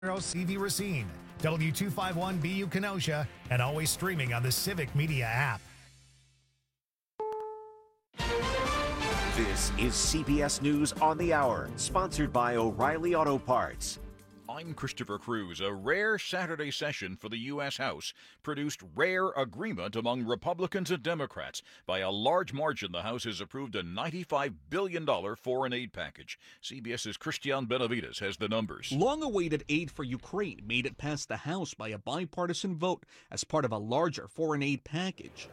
CV Racine, W251BU Kenosha, and always streaming on the Civic Media app. This is CBS News on the Hour, sponsored by O'Reilly Auto Parts. I'm Christopher Cruz. A rare Saturday session for the U.S. House produced rare agreement among Republicans and Democrats. By a large margin, the House has approved a $95 billion foreign aid package. CBS's Christian Benavides has the numbers. Long-awaited aid for Ukraine made it past the House by a bipartisan vote as part of a larger foreign aid package.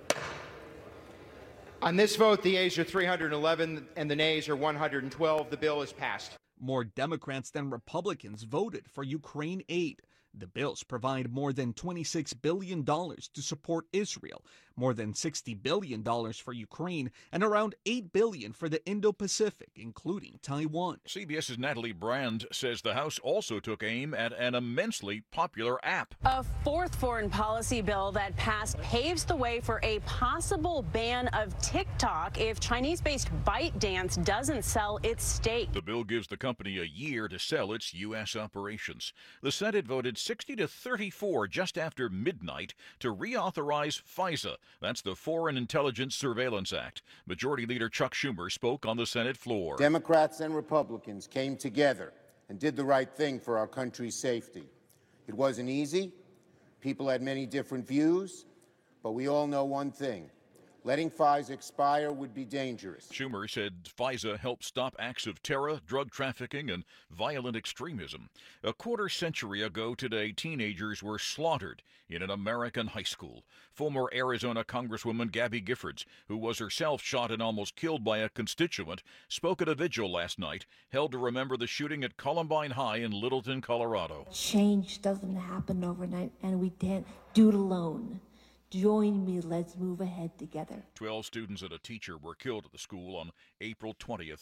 On this vote, the yeas are 311 and the nays are 112. The bill is passed. More Democrats than Republicans voted for Ukraine aid. The bills provide more than $26 billion to support Israel, more than $60 billion for Ukraine, and around $8 billion for the Indo-Pacific, including Taiwan. CBS's Natalie Brand says the House also took aim at an immensely popular app. A fourth foreign policy bill that passed paves the way for a possible ban of TikTok if Chinese-based ByteDance doesn't sell its stake. The bill gives the company a year to sell its U.S. operations. The Senate voted 60 to 34 just after midnight to reauthorize FISA. That's the Foreign Intelligence Surveillance Act. Majority Leader Chuck Schumer spoke on the Senate floor. Democrats and Republicans came together and did the right thing for our country's safety. It wasn't easy. People had many different views, but we all know one thing. Letting FISA expire would be dangerous. Schumer said FISA helped stop acts of terror, drug trafficking, and violent extremism. A quarter century ago today, teenagers were slaughtered in an American high school. Former Arizona Congresswoman Gabby Giffords, who was herself shot and almost killed by a constituent, spoke at a vigil last night, held to remember the shooting at Columbine High in Littleton, Colorado. Change doesn't happen overnight, and we can't do it alone. Join me, let's move ahead together. 12 students and a teacher were killed at the school on April 20th,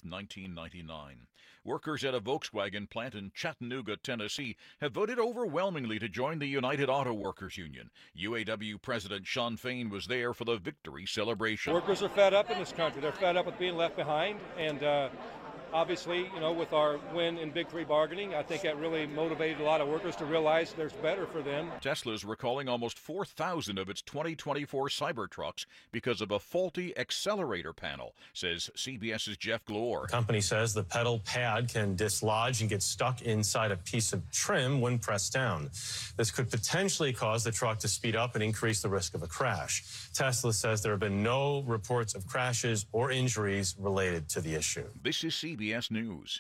1999. Workers at a Volkswagen plant in Chattanooga, Tennessee, have voted overwhelmingly to join the United Auto Workers Union. UAW President Shawn Fain was there for the victory celebration. Workers are fed up in this country. They're fed up with being left behind, and obviously, with our win in Big Three bargaining, I think that really motivated a lot of workers to realize there's better for them. Tesla's recalling almost 4,000 of its 2024 Cybertrucks because of a faulty accelerator panel, says CBS's Jeff Glor. The company says the pedal pad can dislodge and get stuck inside a piece of trim when pressed down. This could potentially cause the truck to speed up and increase the risk of a crash. Tesla says there have been no reports of crashes or injuries related to the issue. This is CBS News.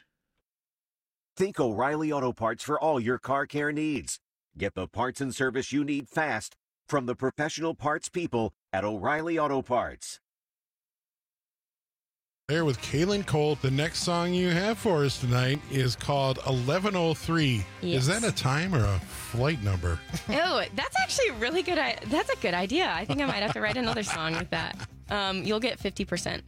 Think O'Reilly Auto Parts for all your car care needs. Get the parts and service you need fast from the professional parts people at O'Reilly Auto Parts. There with Kaylin Colt. The next song you have for us tonight is called 1103. Yes. Is that a time or a flight number? Oh, that's actually really good. That's a good idea. I think I might have to write another song with that. You'll get 50%.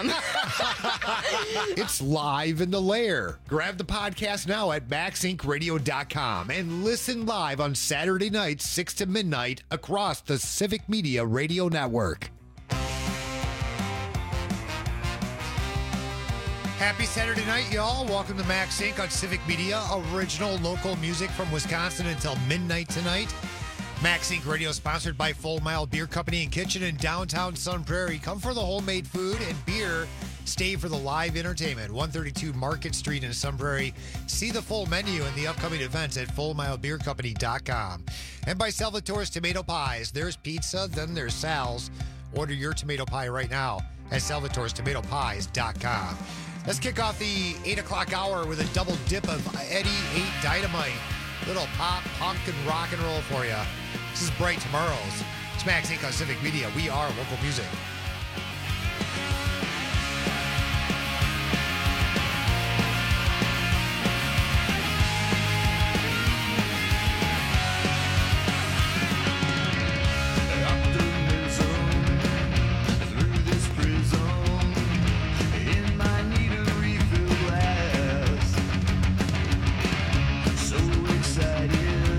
It's live in the lair. Grab the podcast now at MaxIncRadio.com and listen live on Saturday nights, 6 to midnight, across the Civic Media Radio Network. Happy Saturday night, y'all. Welcome to Max Inc. on Civic Media. Original local music from Wisconsin until midnight tonight. Max Inc. Radio sponsored by Full Mile Beer Company and Kitchen in downtown Sun Prairie. Come for the homemade food and beer. Stay for the live entertainment. 132 Market Street in Sun Prairie. See the full menu and the upcoming events at FullMileBeerCompany.com. And by Salvatore's Tomato Pies. There's pizza, then there's Sal's. Order your tomato pie right now at Salvatore'sTomatoPies.com. Let's kick off the 8 o'clock hour with a double dip of Eddie 8 Dynamite. Little pop, punk, and rock and roll for you. This is Bright Tomorrows. It's Max Inc. on Civic Media. We are local music.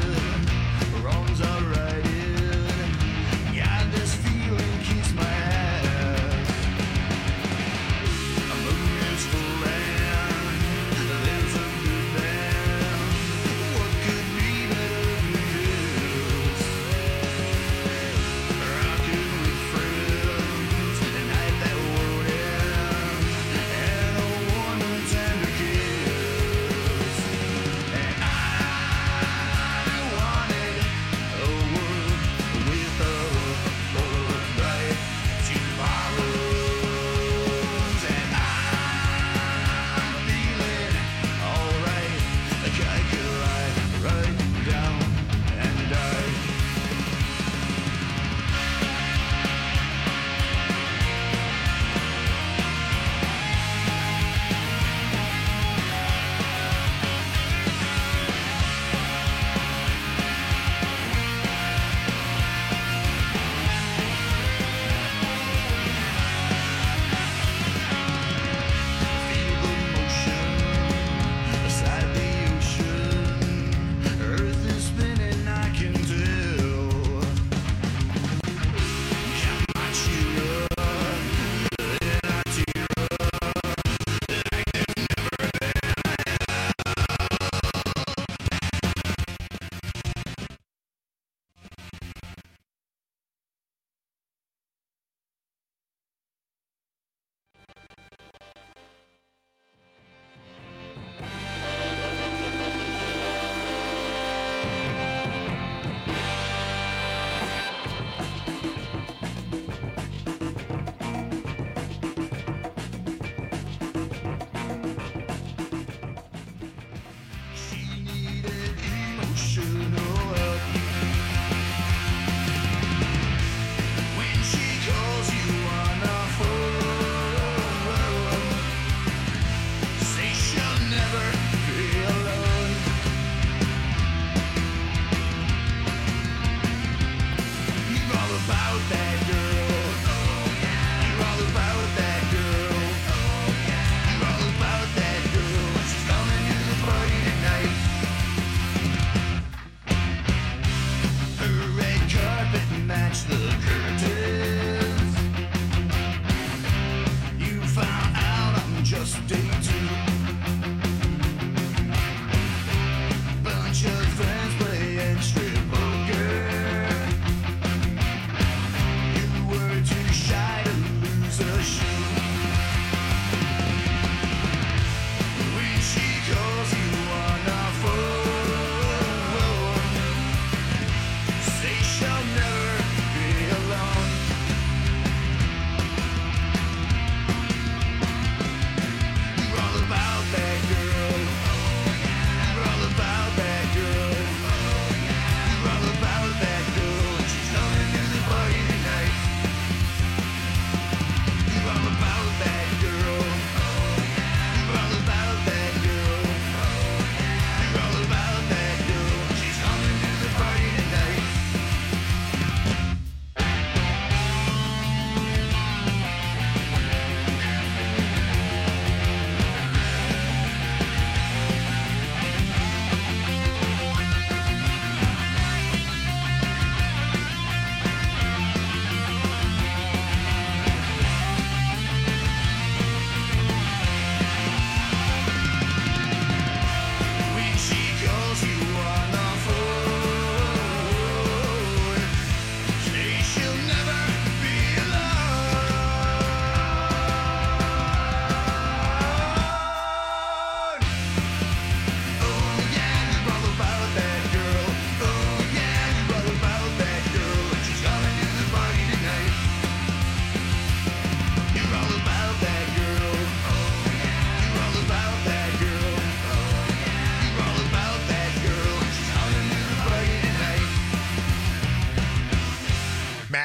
Wrongs are righted. Yeah, this feeling keeps my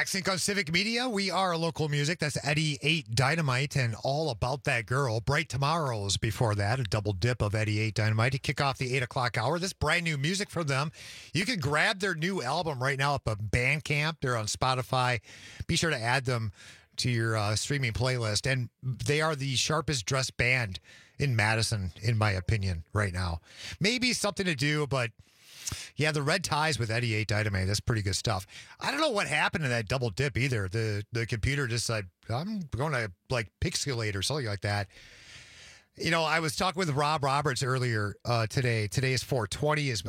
Max Inc. on Civic Media. We are local music. That's Eddie 8 Dynamite and All About That Girl. Bright Tomorrows before that, a double dip of Eddie 8 Dynamite to kick off the 8 o'clock hour. This brand new music from them. You can grab their new album right now up at Bandcamp. They're on Spotify. Be sure to add them to your streaming playlist. And they are the sharpest dressed band in Madison, in my opinion, right now. Maybe something to do, but yeah, the red ties with Eddie 8 Dynamite, that's pretty good stuff. I don't know what happened to that double dip either. The computer just said, I'm going to like pixelate or something like that. You know, I was talking with Rob Roberts earlier today. Today is 420 is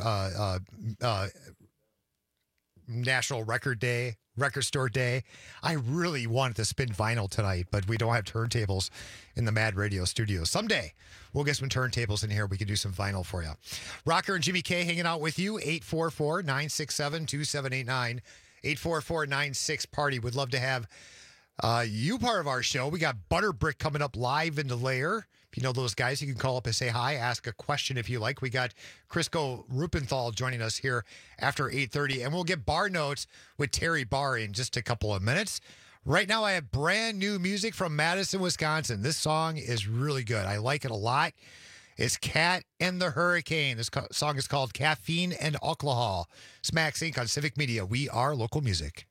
National Record Day, Record Store Day. I really wanted to spin vinyl tonight, but we don't have turntables in the Mad Radio studio. Someday we'll get some turntables in here. We can do some vinyl for you. Rocker and Jimmy K hanging out with you. 844-967-2789. 844-96-PARTY. Would love to have you part of our show. We got Butterbrick coming up live in the lair. If you know those guys, you can call up and say hi, ask a question if you like. We got Crisco Rupenthal joining us here after 8:30, and we'll get bar notes with Terry Barr in just a couple of minutes. Right now, I have brand new music from Madison, Wisconsin. This song is really good. I like it a lot. It's Cat and the Hurricane. This song is called Caffeine and Alcohol. Max Inc. on Civic Media. We are local music.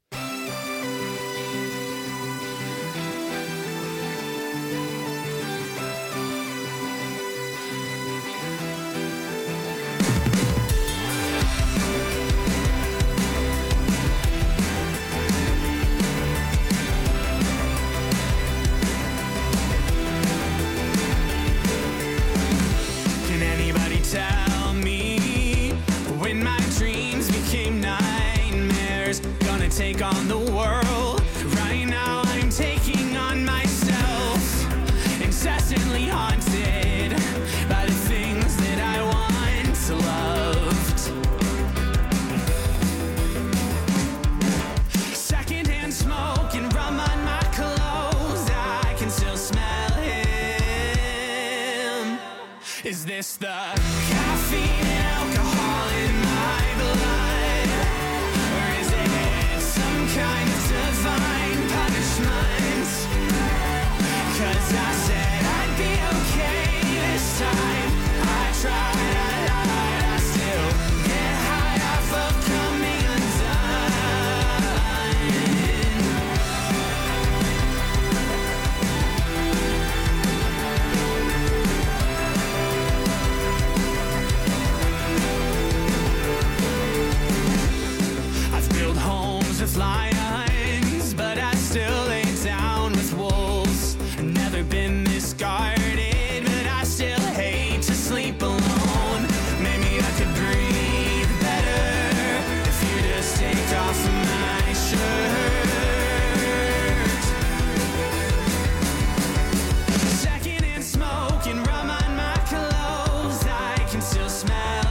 Tell me when my dreams became nightmares, gonna take on the world. Right now I'm taking on myself, incessantly haunted by the things that I once loved. Secondhand smoke and rum on my clothes, I can still smell him. Is this the caffeine and alcohol in my blood? Or is it some kind of divine punishment? 'Cause I said I'd be okay this time. I tried, I lied, I still get high off of coming with lions, but I still lay down with wolves. Never been this guarded, but I still hate to sleep alone. Maybe I could breathe better if you just take off my shirt. Secondhand smoke and rum on my clothes, I can still smell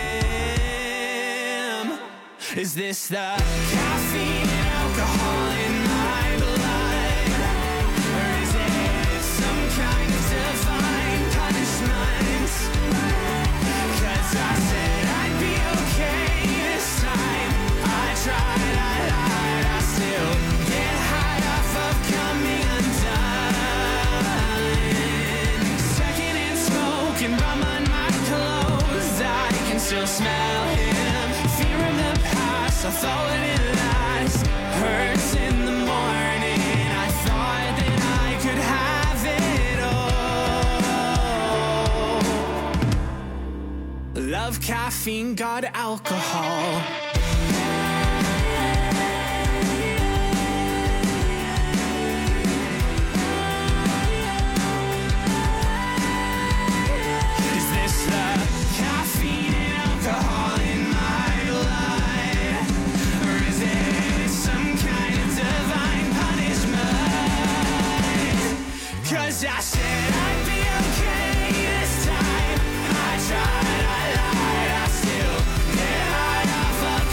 him. Is this the caffeine and alcohol in my blood? Or is it some kind of divine punishment? 'Cause I said I'd be okay this time. I tried, I lied, I still get high off of coming undone. Secondhand smoke and rum on my clothes, I can still smell him. Fear of the past, I thought it lies. Hurts in the morning, I thought that I could have it all. Love caffeine, got alcohol. Is this the caffeine and alcohol in my blood? Or is it some kind of divine punishment? 'Cause I said I'd be okay this time. I tried, I lied, I still get high off of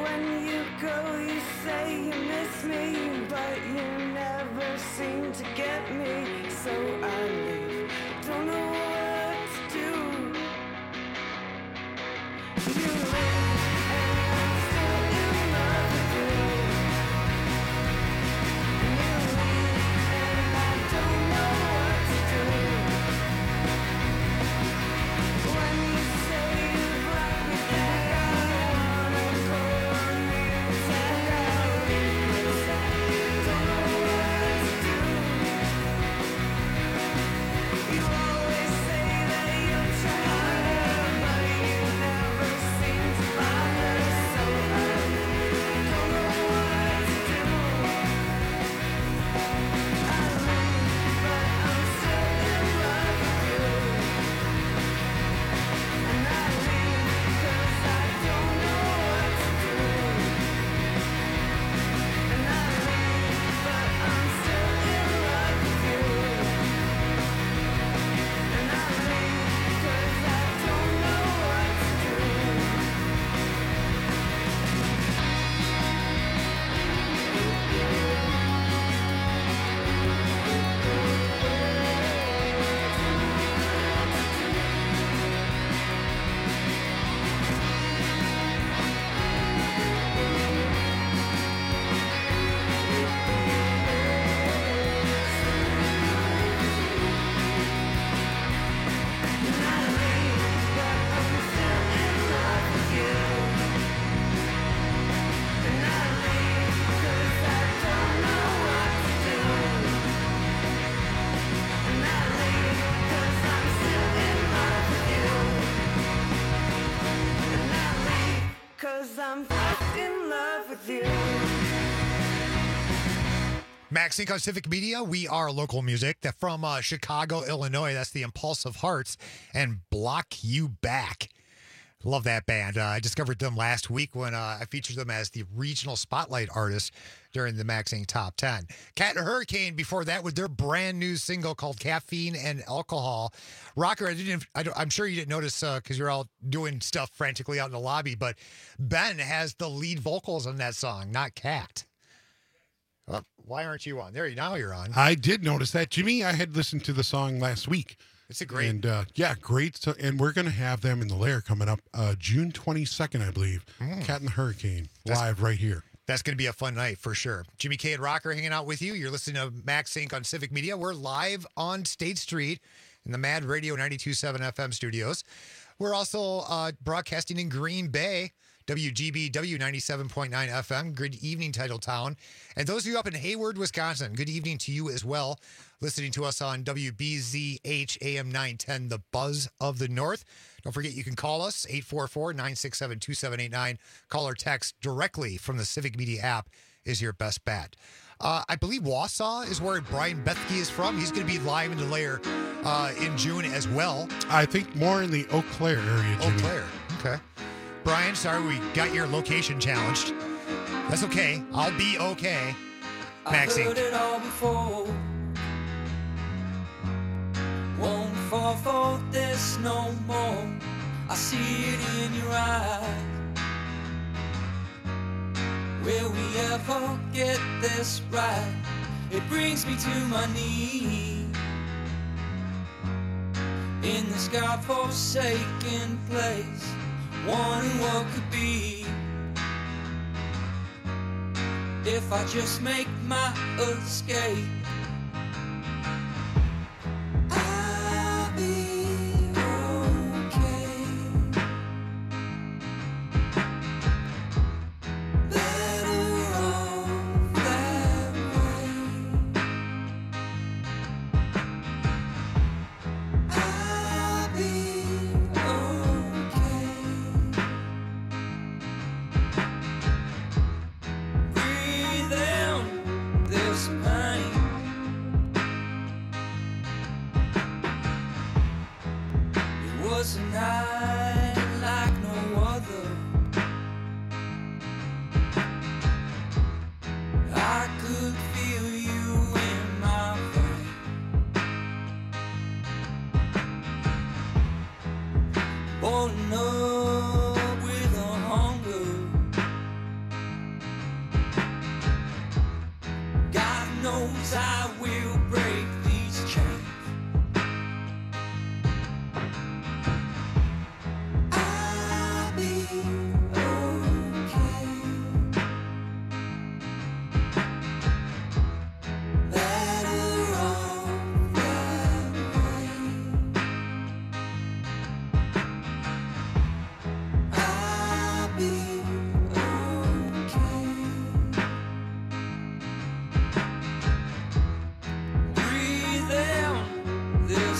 When you go, you say you miss me, but you never seem to get me. So I leave, don't know what to do. You leave, and I'm still in love with you. And you leave, and I don't know what to do. When you say you've left me back, I wanna go on the attack. I'll leave, 'cause I don't know what to do. You always say that you'll try harder, but you never seem to bother. So I don't know what to do. I leave, but I'm still in love with you. And I leave 'cause I don't know what to do. And I leave, but I'm still in love with you. And I leave 'cause I don't know what to do. Cause I'm in love with you. Max Inc. on Civic Media. We are local music. That from Chicago, Illinois. That's the Impulsive Hearts and Block You Back. Love that band. I discovered them last week when I featured them as the regional spotlight artist during the Max Inc. Top 10. Cat and Hurricane before that with their brand new single called Caffeine and Alcohol. Rocker, I'm sure you didn't notice because you're all doing stuff frantically out in the lobby, but Ben has the lead vocals on that song, not Cat. Why aren't you on? Now you're on. I did notice that. Jimmy, I had listened to the song last week. It's a great. And great. So, and we're going to have them in the Lair coming up June 22nd, I believe. Cat and the Hurricane live right here. That's going to be a fun night for sure. Jimmy K and Rocker hanging out with you. You're listening to Max Inc. on Civic Media. We're live on State Street in the Mad Radio 92.7 FM studios. We're also broadcasting in Green Bay, WGBW 97.9 FM. Good evening, Titletown. And those of you up in Hayward, Wisconsin, good evening to you as well. Listening to us on WBZH AM 910, The Buzz of the North. Don't forget you can call us, 844-967-2789. Call or text directly from the Civic Media app is your best bet. I believe Wausau is where Brian Bethke is from. He's going to be live in the Lair in June as well. I think more in the Eau Claire area, Jimmy. Eau Claire, okay. Brian, sorry we got your location challenged. That's okay. I'll be okay. Max I've heard Inc. it all before. Won't fall for this no more. I see it in your eyes. Will we ever get this right? It brings me to my knees. In this God-forsaken place, wondering what could be. If I just make my escape, I'll be okay. Better off that way. I'll be okay. Breathe in this pain. It was a night like no other. I could feel you in my veins. Burning up with a hunger. I could feel you in my veins.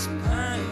some pain.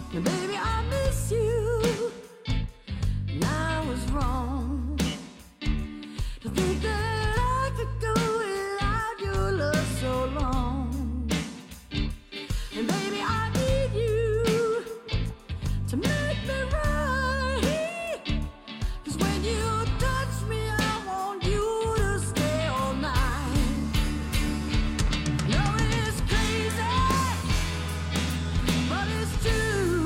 And baby, I miss you. And I was wrong to think that I could go without your love so long. And baby, I need you to make me right. 'Cause when you touch me, I want you to stay all night. No, it's crazy, but it's true.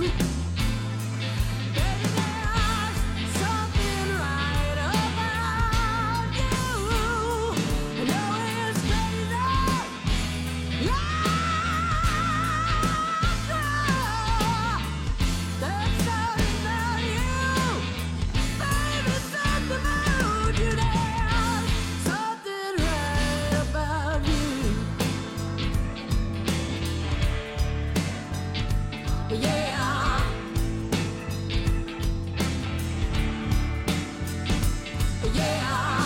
Baby, there's something right about you. No, it's crazy, yeah. There's something about you. Baby, something about you. There's something right about you. Yeah. Yeah.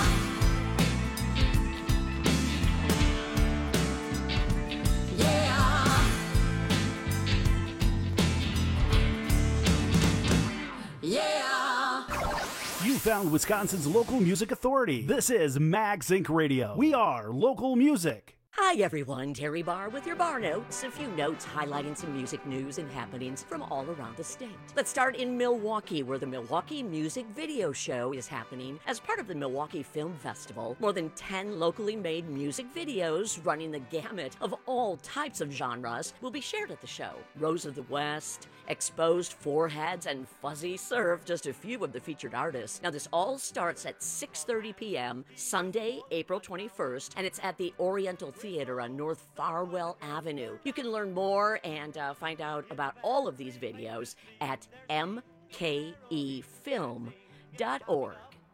Yeah. You found Wisconsin's local music authority. This is Mags Inc. Radio. We are local music. Hi everyone, Terry Barr with your Bar Notes. A few notes highlighting some music news and happenings from all around the state. Let's start in Milwaukee, where the Milwaukee Music Video Show is happening as part of the Milwaukee Film Festival. More than 10 locally made music videos running the gamut of all types of genres will be shared at the show. Rose of the West, Exposed Foreheads, and Fuzzy Surf, just a few of the featured artists. Now this all starts at 6:30 p.m. Sunday, April 21st, and it's at the Oriental Theater on North Farwell Avenue. You can learn more and find out about all of these videos at mkefilm.org.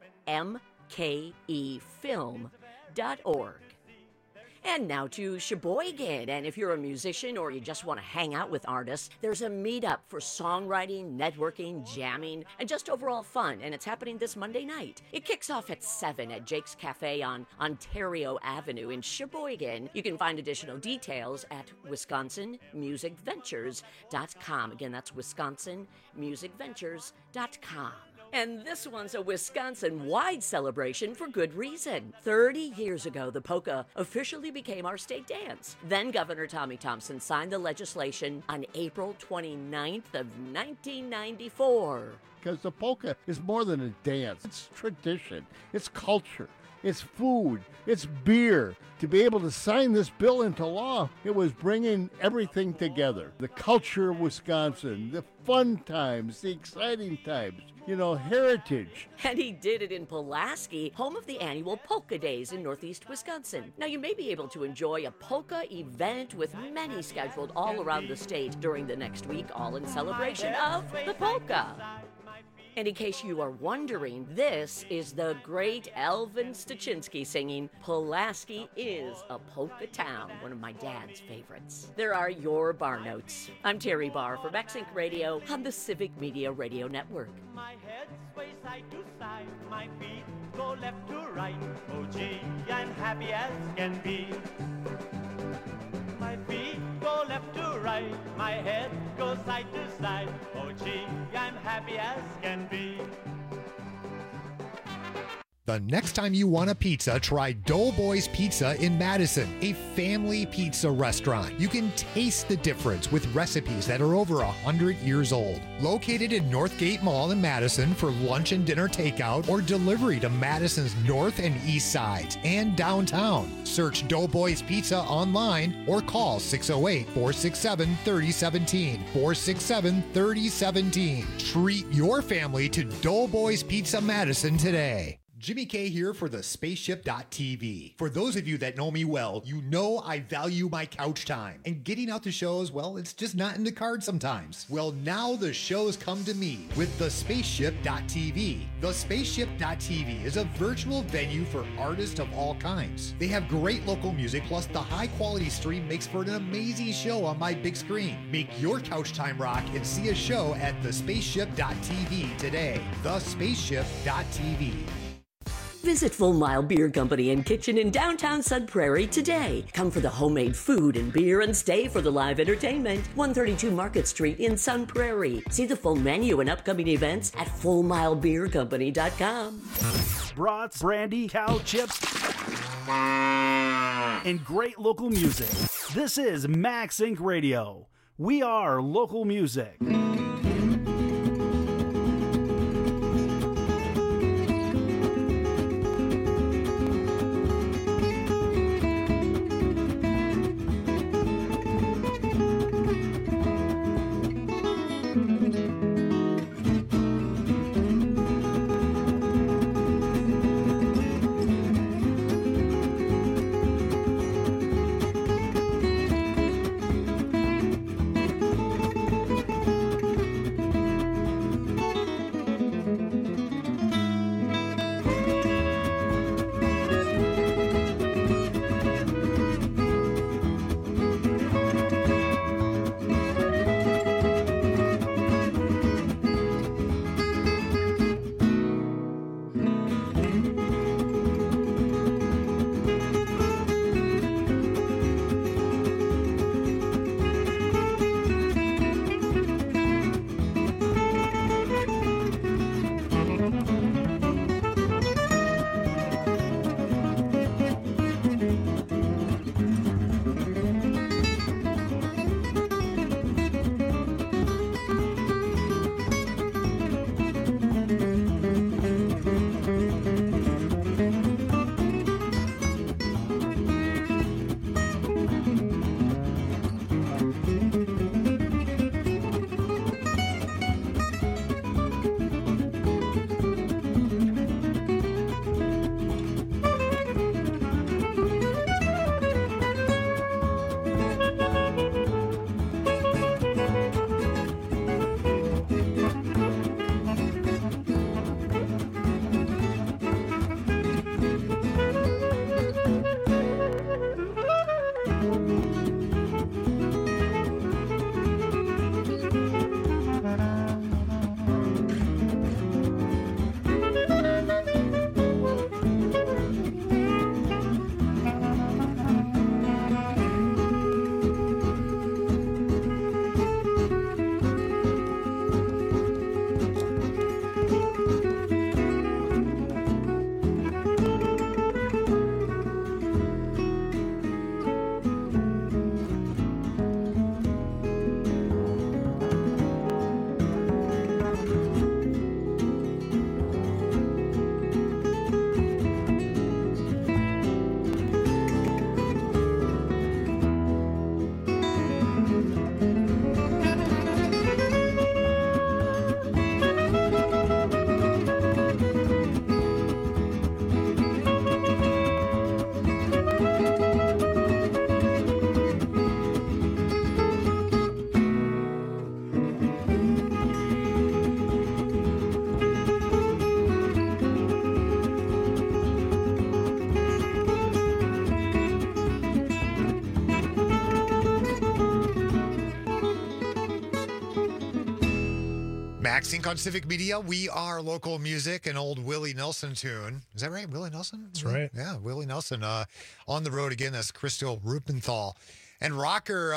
mkefilm.org. And now to Sheboygan, and if you're a musician or you just want to hang out with artists, there's a meetup for songwriting, networking, jamming, and just overall fun, and it's happening this Monday night. It kicks off at 7 at Jake's Cafe on Ontario Avenue in Sheboygan. You can find additional details at wisconsinmusicventures.com. Again, that's wisconsinmusicventures.com. And this one's a Wisconsin-wide celebration for good reason. 30 years ago, the polka officially became our state dance. Then Governor Tommy Thompson signed the legislation on April 29th of 1994. Because the polka is more than a dance. It's tradition. It's culture. It's food. It's beer. To be able to sign this bill into law, it was bringing everything together. The culture of Wisconsin, the fun times, the exciting times, heritage. And he did it in Pulaski, home of the annual Polka Days in Northeast Wisconsin. Now, you may be able to enjoy a polka event with many scheduled all around the state during the next week, all in celebration of the polka. And in case you are wondering, this is the great Elvin Stachinsky singing Pulaski is a Polka Town, one of my dad's favorites. There are your Bar Notes. I'm Terry Barr for Max Inc. Radio on the Civic Media Radio Network. My head sways side to side, my feet go left to right. Oh gee, I'm happy as can be. My feet go left to right, my head goes side to side. Oh gee, I'm happy as can be. The next time you want a pizza, try Doughboys Pizza in Madison, a family pizza restaurant. You can taste the difference with recipes that are over 100 years old. Located in Northgate Mall in Madison for lunch and dinner takeout or delivery to Madison's north and east sides and downtown. Search Doughboys Pizza online or call 608-467-3017. 467-3017. Treat your family to Doughboys Pizza Madison today. Jimmy K here for the Spaceship.tv. For those of you that know me well, you know I value my couch time. And getting out to shows, well, it's just not in the cards sometimes. Well, now the shows come to me with the Spaceship.tv. The Spaceship.tv is a virtual venue for artists of all kinds. They have great local music, plus the high quality stream makes for an amazing show on my big screen. Make your couch time rock and see a show at the Spaceship.tv today. The Spaceship.tv. Visit Full Mile Beer Company and Kitchen in downtown Sun Prairie today. Come for the homemade food and beer and stay for the live entertainment. 132 Market Street in Sun Prairie. See the full menu and upcoming events at FullMileBeerCompany.com. Brats, brandy, cow chips, and great local music. This is Max Inc. Radio. We are local music. Max Inc. on Civic Media. We are local music, an old Willie Nelson tune. Is that right? Willie Nelson? That's right. Yeah, Willie Nelson. On the road again, that's Crystal Rupenthal. And Rocker,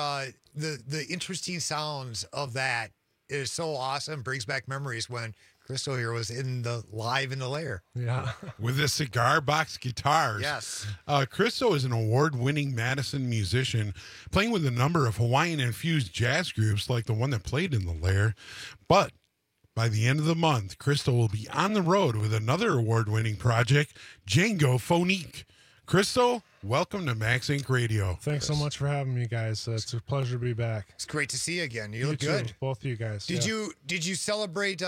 the interesting sounds of that is so awesome. Brings back memories when Crystal here was live in the lair. Yeah. With the cigar box guitars. Yes. Crystal is an award-winning Madison musician, playing with a number of Hawaiian-infused jazz groups like the one that played in the lair. But by the end of the month, Crystal will be on the road with another award-winning project, Django Phonique. Crystal, welcome to Max Inc. Radio. Thanks so much for having me, guys. It's a pleasure to be back. It's great to see you again. You look good. Both of you guys. Did you celebrate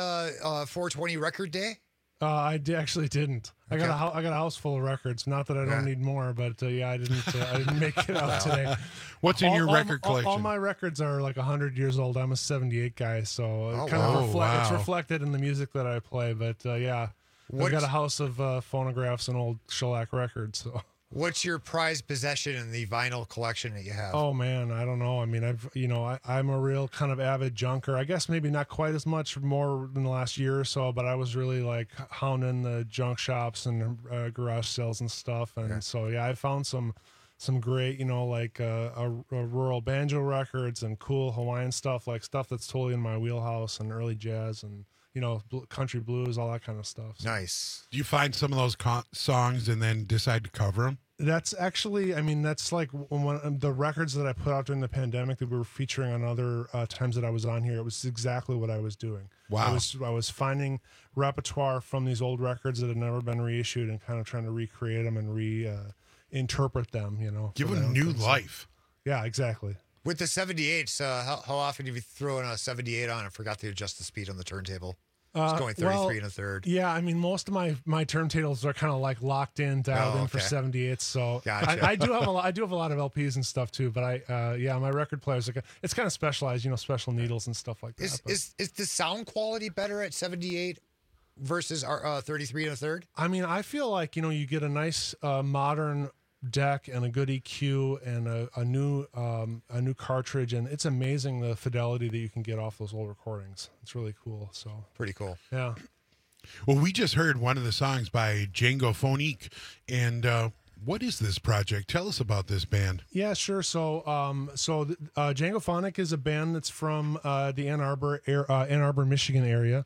420 Record Day? I actually didn't. Okay. I got a house full of records. Not that I don't need more, but I didn't make it out today. What's in your record collection? All my records are like 100 years old. I'm a 78 guy, so it's reflected in the music that I play. But I've got a house of phonographs and old shellac records. So What's your prized possession in the vinyl collection that you have? Oh man, I don't know. I mean, I'm a real kind of avid junker. I guess maybe not quite as much more than the last year or so, but I was really like hounding the junk shops and garage sales and stuff. And so yeah, I found some great, like a rural banjo records and cool Hawaiian stuff, like stuff that's totally in my wheelhouse, and early jazz and country blues, all that kind of stuff. So. Nice. Do you find some of those songs and then decide to cover them? That's actually, that's like one the records that I put out during the pandemic that we were featuring on other times that I was on here. It was exactly what I was doing. Wow. I was finding repertoire from these old records that had never been reissued and kind of trying to recreate them and reinterpret them, Give them new life. Yeah, exactly. With the 78s, how often do you throw in a 78 on and forgot to adjust the speed on the turntable? It's going 33 and a third. Yeah, most of my turntables are kind of like locked in, dialed in for 78s. So gotcha. I do have a lot of LPs and stuff too. But my record player's it's kind of specialized, special needles and stuff like that. Is the sound quality better at 78 versus 33 and a third? I feel like you get a nice modern deck and a good EQ and a new cartridge, and it's amazing the fidelity that you can get off those old recordings. It's really cool. So pretty cool. Yeah. Well, we just heard one of the songs by Django Phonique, and what is this project? Tell us about this band. Yeah, sure. So, Django Phonique is a band that's from the Ann Arbor, Michigan area,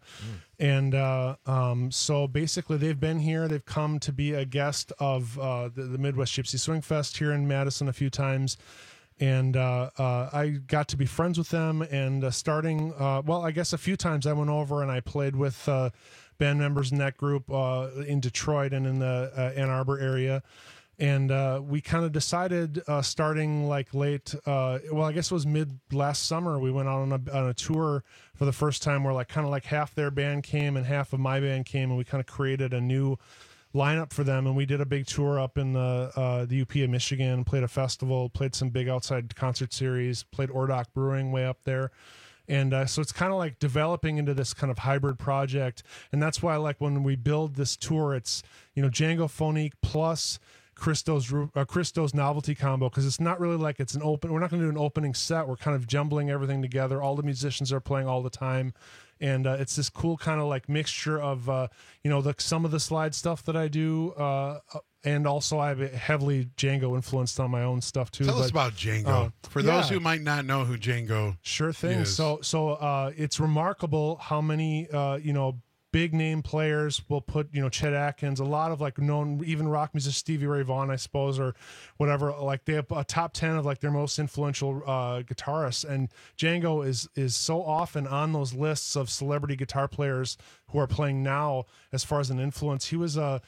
and so basically they've been here. They've come to be a guest of the Midwest Gypsy Swing Fest here in Madison a few times, and I got to be friends with them. And starting, I guess a few times I went over and I played with band members in that group in Detroit and in the Ann Arbor area. And we kind of decided starting like late, I guess it was mid last summer, we went out on a tour for the first time where kind of half their band came and half of my band came, and we kind of created a new lineup for them. And we did a big tour up in the UP of Michigan, played a festival, played some big outside concert series, played Ordock Brewing way up there. And so it's kind of like developing into this kind of hybrid project. And that's why when we build this tour, it's, Django Phonique plus Christo's novelty combo, because it's not really like it's we're not going to do an opening set. We're kind of jumbling everything together. All the musicians are playing all the time, and it's this cool kind of mixture of some of the slide stuff that I do, and also I have it heavily Django influenced on my own stuff too. Tell us about Django for those who might not know who Django. Sure thing. Is. So it's remarkable how many big name players will put, Chet Atkins, a lot of known, even rock musicians, Stevie Ray Vaughan, I suppose, or whatever. They have a top 10 of their most influential guitarists. And Django is so often on those lists of celebrity guitar players who are playing now as far as an influence. He was an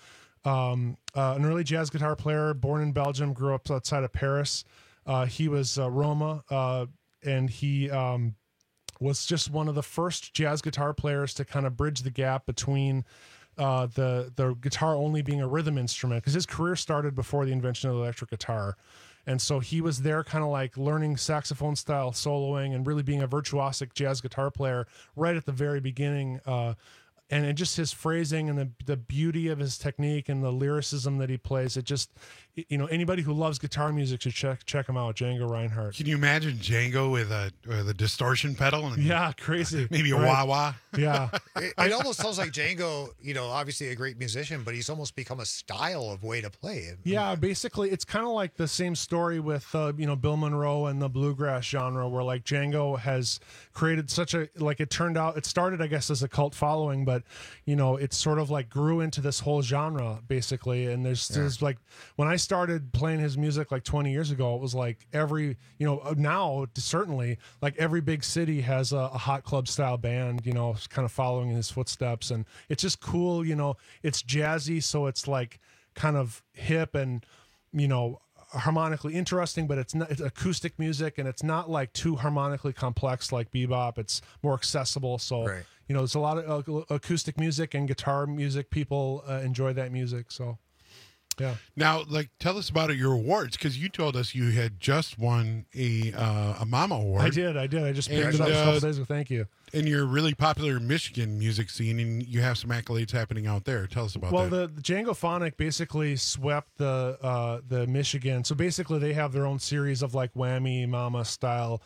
early jazz guitar player, born in Belgium, grew up outside of Paris. He was Roma, and he was just one of the first jazz guitar players to kind of bridge the gap between the guitar only being a rhythm instrument, because his career started before the invention of the electric guitar. And so he was there kind of learning saxophone style soloing and really being a virtuosic jazz guitar player right at the very beginning. And just his phrasing and the beauty of his technique and the lyricism that he plays, it just, anybody who loves guitar music should check him out, Django Reinhardt. Can you imagine Django with a distortion pedal? And crazy. Maybe a wah-wah. Yeah. It almost sounds like Django, obviously a great musician, but he's almost become a style of way to play. Yeah, basically, it's kind of like the same story with, Bill Monroe and the bluegrass genre, where Django has created such a, it started, I guess, as a cult following, but it sort of grew into this whole genre basically. And there's when I started playing his music 20 years ago, it was every, now certainly every big city has a hot club style band, kind of following in his footsteps. And it's just cool, it's jazzy. So it's kind of hip and, harmonically interesting, but it's acoustic music, and it's not too harmonically complex like bebop. It's more accessible. So, there's a lot of acoustic music and guitar music. People enjoy that music. So Yeah. Now, like, tell us about your awards, because you told us you had just won a Mama Award. I did. I just picked it up a couple days ago. Thank you. And you're really popular in Michigan music scene, and you have some accolades happening out there. Tell us about that. Well, the Djangophonic basically swept the Michigan. So basically, they have their own series of like Whammy Mama style,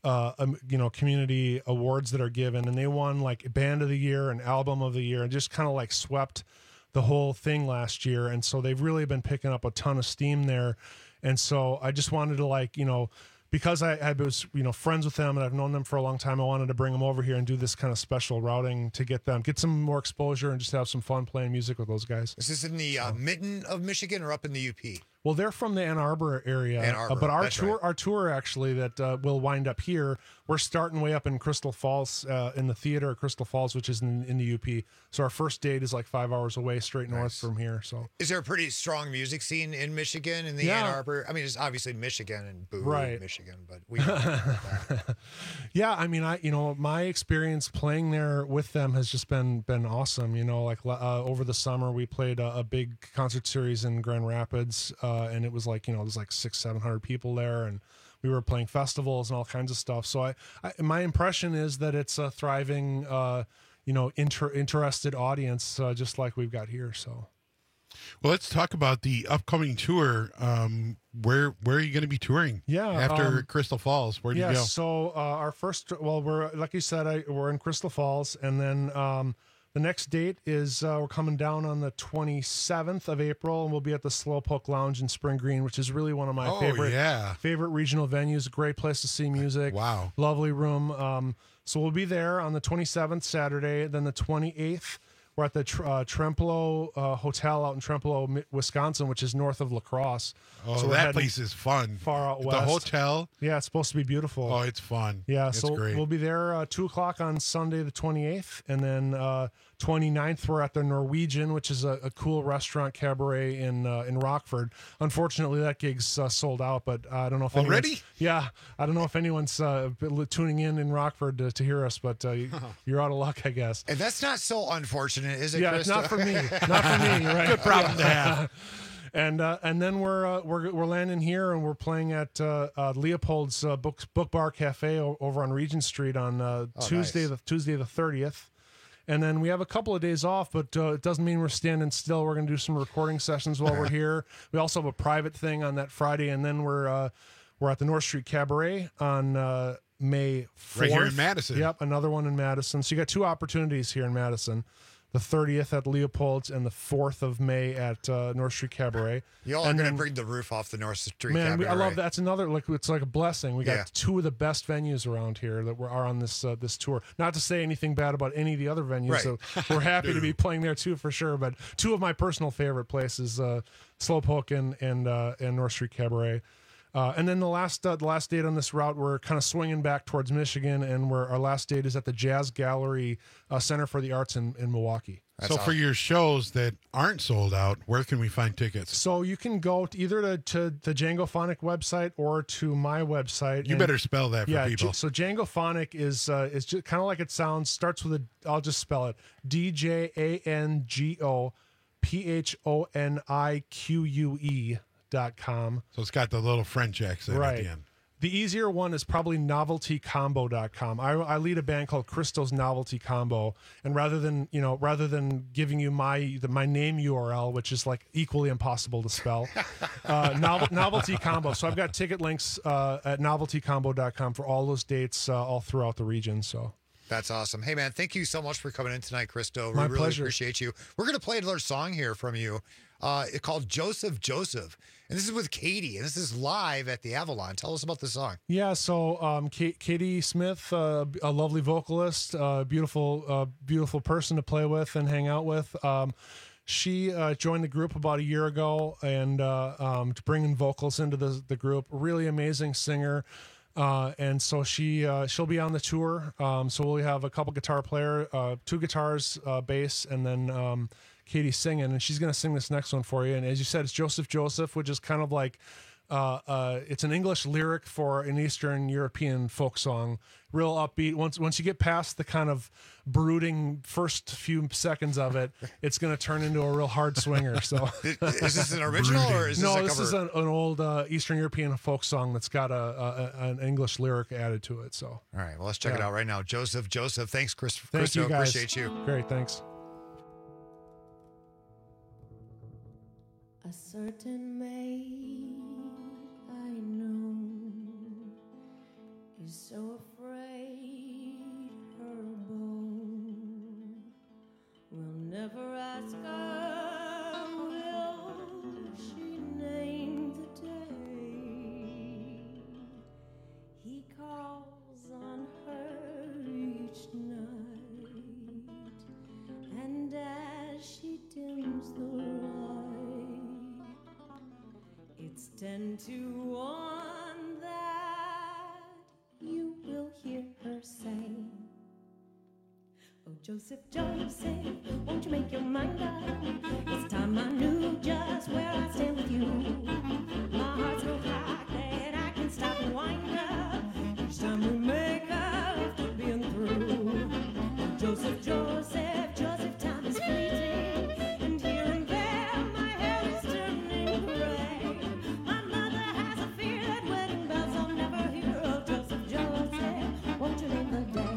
community awards that are given, and they won like Band of the Year and Album of the Year, and just kind of like swept the whole thing last year. And so they've really been picking up a ton of steam there. And so I just wanted to because I was, friends with them and I've known them for a long time, I wanted to bring them over here and do this kind of special routing to get some more exposure and just have some fun playing music with those guys. Is this in the mitten of Michigan or up in the UP? Well, they're from the Ann Arbor area. Ann Arbor, but that's right. our tour actually that will wind up here. We're starting way up in Crystal Falls, in the theater at Crystal Falls, which is in the UP. So our first date is like 5 hours away, straight north from here. So is there a pretty strong music scene in Michigan, in the Ann Arbor? I mean, it's obviously Michigan and Boone, right. Michigan, but we don't know about that. Yeah, I mean, my experience playing there with them has just been awesome. Over the summer we played a big concert series in Grand Rapids, and it was like there's like 600-700 people there, and we were playing festivals and all kinds of stuff. So my impression is that it's a thriving, interested audience, just like we've got here. So. Well, let's talk about the upcoming tour. Where are you going to be touring? Yeah, after Crystal Falls, where do you go? So our first, we're like you said, we're in Crystal Falls, and then the next date is we're coming down on the 27th of April, and we'll be at the Slowpoke Lounge in Spring Green, which is really one of my favorite regional venues. A great place to see music. Wow, lovely room. So we'll be there on the 27th, Saturday. Then the 28th. We're at the Trempealeau Hotel out in Trempealeau, Wisconsin, which is north of La Crosse. Oh, so that place is fun. Far out west. The hotel. Yeah, it's supposed to be beautiful. Oh, it's fun. Yeah, it's so great. We'll be there 2 o'clock on Sunday the 28th. And then 29th, we're at the Norwegian, which is a cool restaurant cabaret in Rockford. Unfortunately, that gig's sold out, but I don't know if already? Yeah, I don't know if anyone's tuning in Rockford to hear us, but you're out of luck, I guess. And that's not so unfortunate, is it? Yeah, Krista? it's not for me. Not for me. Right? Good problem to have. And then we're landing here, and we're playing at Leopold's Book Bar Cafe over on Regent Street on Tuesday the 30th. And then we have a couple of days off, but it doesn't mean we're standing still. We're going to do some recording sessions while we're here. We also have a private thing on that Friday, and then we're at the North Street Cabaret on May 4th. Right here in Madison. Yep, another one in Madison. So you got 2 opportunities here in Madison. The 30th at Leopold's and the 4th of May at North Street Cabaret. Y'all are going to bring the roof off the North Street Cabaret. I love that. That's another, it's like a blessing. We got 2 of the best venues around here that are on this tour. Not to say anything bad about any of the other venues. Right. So we're happy to be playing there too, for sure. But 2 of my personal favorite places, Slowpoke and North Street Cabaret. And then the last date on this route, we're kind of swinging back towards Michigan, and our last date is at the Jazz Gallery Center for the Arts in Milwaukee. That's awesome. For your shows that aren't sold out, where can we find tickets? So you can go either to the Djangophonic website or to my website. You better spell that for people. So Djangophonic is just kind of like it sounds. Starts with I'll just spell it: DJANGOPHONIQUE.com. So it's got the little French accent at the end. The easier one is probably noveltycombo.com. I lead a band called Crystal's Novelty Combo, and rather than giving you my name URL, which is like equally impossible to spell, Novelty Combo. So I've got ticket links at noveltycombo.com for all those dates all throughout the region. So. That's awesome. Hey, man, thank you so much for coming in tonight, Christo. My we really pleasure. Appreciate you. We're going to play another song here from you. It's called Joseph. And this is with Katie, and this is live at the Avalon. Tell us about the song. Yeah, so Katie Smith, a lovely vocalist, beautiful person to play with and hang out with. She joined the group about a year ago, and bringing vocals into the group. Really amazing singer. And so she'll be on the tour. So we'll have a couple guitar player, 2 guitars, bass, and then Katie singing. And she's going to sing this next one for you. And as you said, it's Joseph, which is kind of like It's an English lyric for an Eastern European folk song. Real upbeat. Once you get past the kind of brooding first few seconds of it, it's going to turn into a real hard swinger. So, is this an original or is this a cover? This is an old Eastern European folk song that's got an English lyric added to it. So, all right, well, let's check it out right now. Joseph, thanks, Chris. Thank you, guys. Appreciate you. Great, thanks. A certain maid I know is so afraid her beau will never ask her, will she name the day he calls on her each night, and as she dims the light, it's 10 to 1 that you will hear her say, oh, Joseph, Joseph, won't you make your mind up? It's time I knew just where I stand with you. My heart's no clock that I can stop and wind up. Each time we make up after being through. Oh, Joseph, Joseph, Joseph, time is fleeting, and here and there my hair is turning gray. My mother has a fear that wedding bells I'll never hear. Oh, Joseph, Joseph, won't you name the day?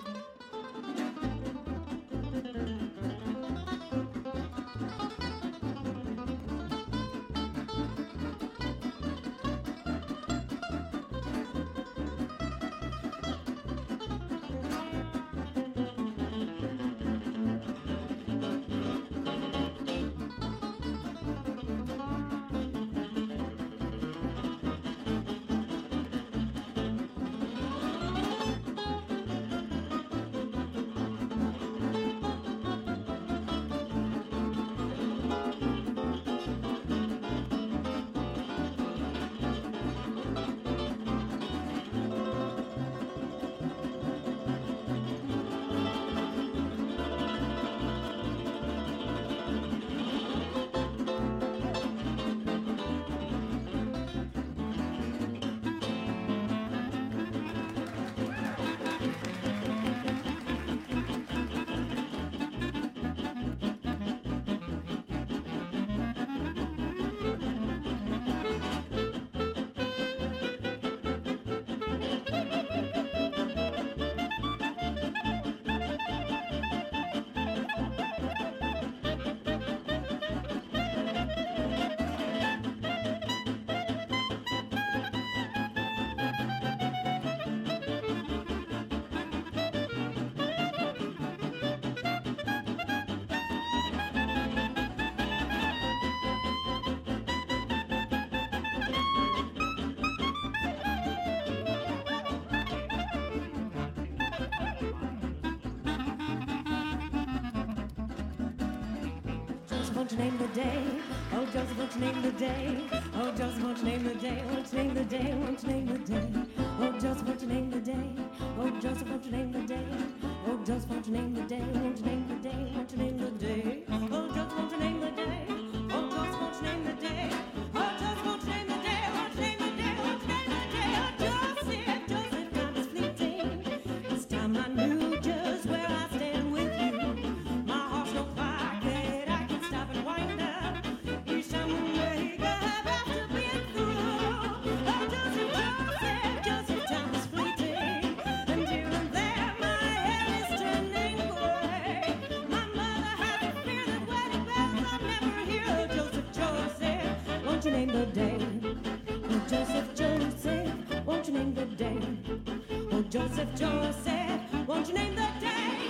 Won't you name the day? Oh, Joseph, won't you name the day? Oh, Joseph, won't you name the day? Won't you name the day? Won't you name the day? Oh, Joseph, won't you name the day? Oh, Joseph, won't you name the day? Oh, Joseph, won't you name the day? Won't you name the day? Won't you name the day? Oh, Joseph, won't you name the day? Oh, Joseph, won't you name the day? Oh, Joseph, won't you name the day? Won't you name the day? Won't you name the day? Oh, Joseph, Joseph, time is fleeting. This time I knew just where I stand with you. My heart's no clock that I can stop and wind up. Each time we make up after being through. Oh, Joseph, Joseph, Joseph, time is fleeting, and here and there my hair is turning gray. My mother has a fear that wedding bells I'll never hear. Oh, Joseph, Joseph, won't you name the day? Oh, Joseph, Joseph, won't you name the day? Oh, Joseph, Joseph, won't you name the day?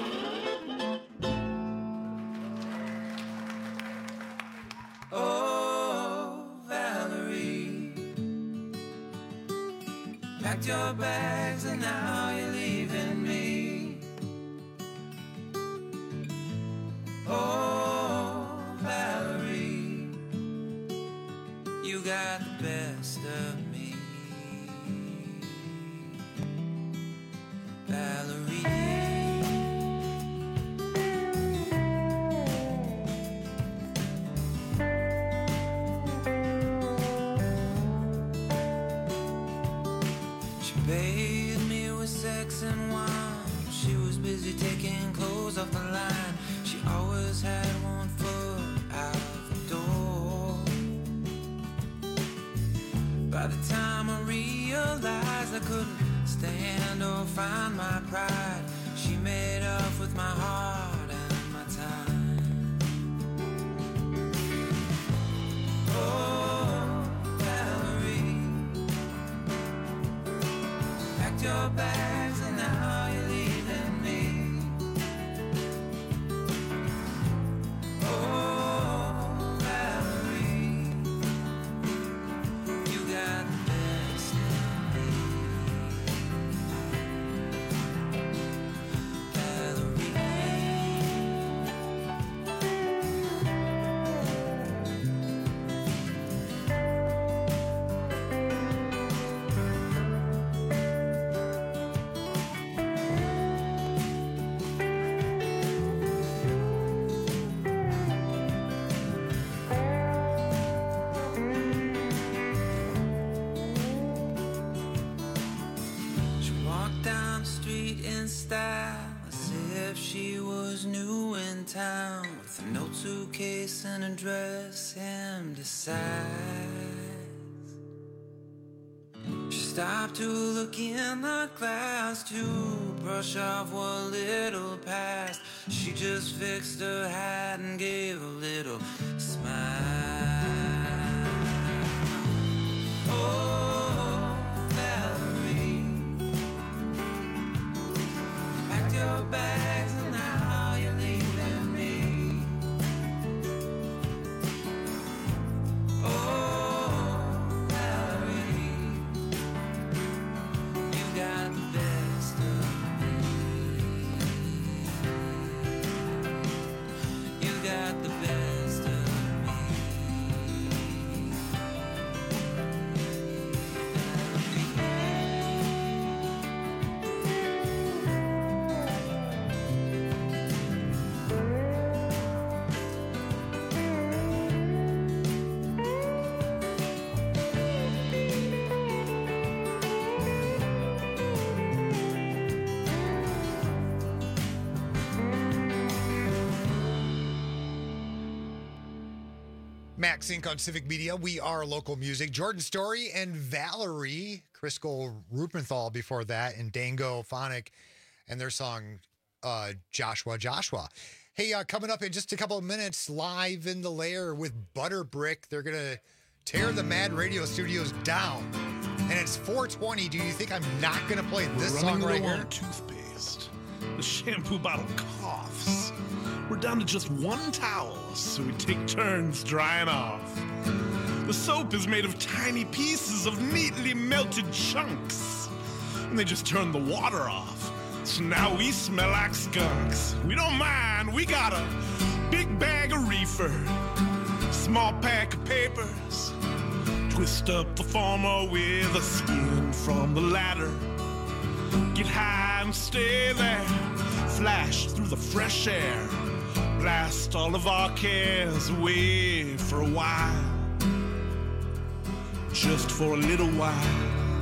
Oh, Valerie, packed your bags and now you're leaving me. Oh, Valerie, you got the best of me. Valerie. find my pride. She made up with my heart and my time. Oh, Valerie, packed your bags and now you're leaving me. Oh, Valerie, you got the best in me. She walked down the street in style as if she was new in town, with a note suitcase and a dress hemmed to size. She stopped to look in the glass to brush off what little passed. She just fixed her hat and gave a little smile. Oh, Valerie, packed your bags and now you're leaving me. Oh, Valerie, you got the best of me. You got the best of me. Max Inc. on Civic Media. We are local music. Jordan Story and Valerie, Crisco Rupenthal before that, and Dango Phonic and their song Joshua Joshua. Hey, coming up in just a couple of minutes, live in the lair with Butterbrick. They're going to tear the Mad Radio Studios down. And it's 4:20. Do you think I'm not going to play this song right low here? on toothpaste. The shampoo bottle coughs. We're down to just one towel, so we take turns drying off. The soap is made of tiny pieces of neatly melted chunks, and they just turn the water off. So now we smell like skunks. We don't mind, we got a big bag of reefer, small pack of papers, twist up the former with a skin from the ladder. Get high and stay there, flash through the fresh air, blast all of our cares away for a while, just for a little while.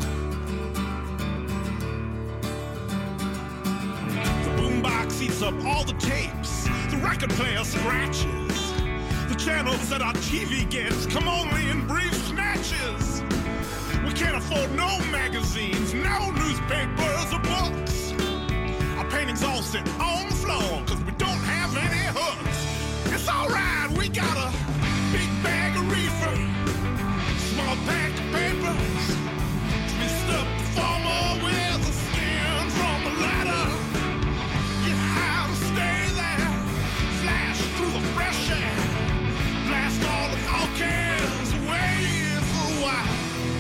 The boombox eats up all the tapes, the record player scratches, the channels that our TV gets come only in brief snatches. We can't afford no magazines, no newspapers or books. Our paintings all sit on the floor, cause we don't have any hooks. It's alright, we got a big bag of reefer, small pack of papers, twist up the former with the skin from the ladder. Get high and stay there, flash through the fresh air, blast all the our cares away for a while,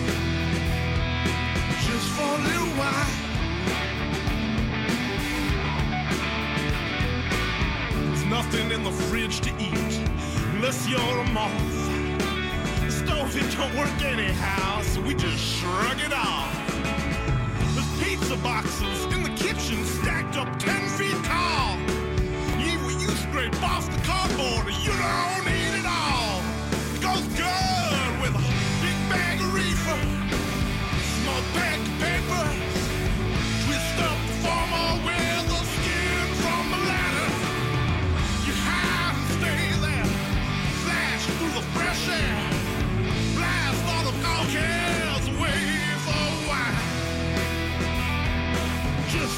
just for a little while. Nothing in the fridge to eat unless you're a moth. The stove, it don't work anyhow, so we just shrug it off. There's pizza boxes in the kitchen stacked up 10 feet tall. You scrape off the cardboard and you don't eat it all. It goes good with a big bag of reefer, small pack of papers, twist up the former with the skin from the ladder. Through the fresh air, blast all of our cares away for a while, just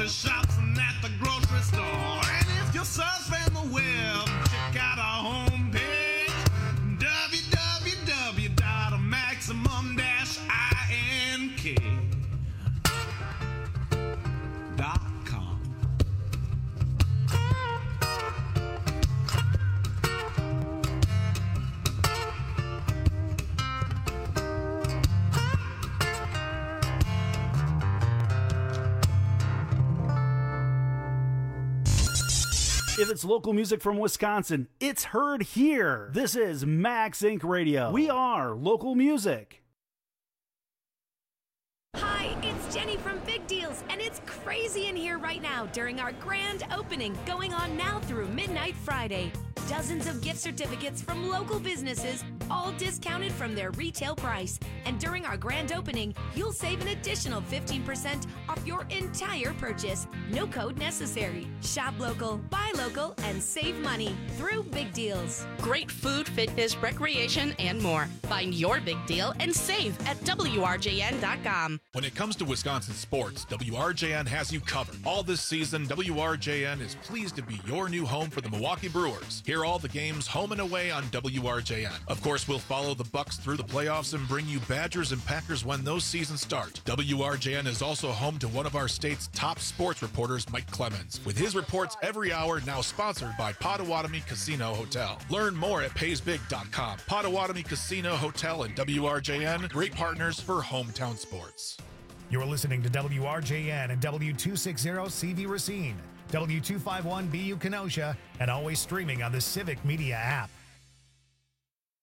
the shops and at the grocery store. And if you're surfing the web, check out our homepage, www.maximum-ink.com. If it's local music from Wisconsin, it's heard here. This is Max Inc. Radio. We are local music. Hi, it's Jenny from Big Deals, and it's crazy in here right now during our grand opening going on now through midnight Friday. Dozens of gift certificates from local businesses, all discounted from their retail price. And during our grand opening, you'll save an additional 15% off your entire purchase. No code necessary. Shop local, buy local, and save money through Big Deals. Great food, fitness, recreation, and more. Find your big deal and save at WRJN.com. When it comes to Wisconsin sports, WRJN has you covered. All this season, WRJN is pleased to be your new home for the Milwaukee Brewers. Hear all the games home and away on WRJN. Of course, we'll follow the Bucks through the playoffs and bring you Badgers and Packers when those seasons start. WRJN is also home to one of our state's top sports reporters, Mike Clemens, with his reports every hour, now sponsored by Potawatomi Casino Hotel. Learn more at paysbig.com. Potawatomi Casino Hotel and WRJN, great partners for hometown sports. You're listening to WRJN and W260 CV Racine, W251 BU Kenosha, and always streaming on the Civic Media app.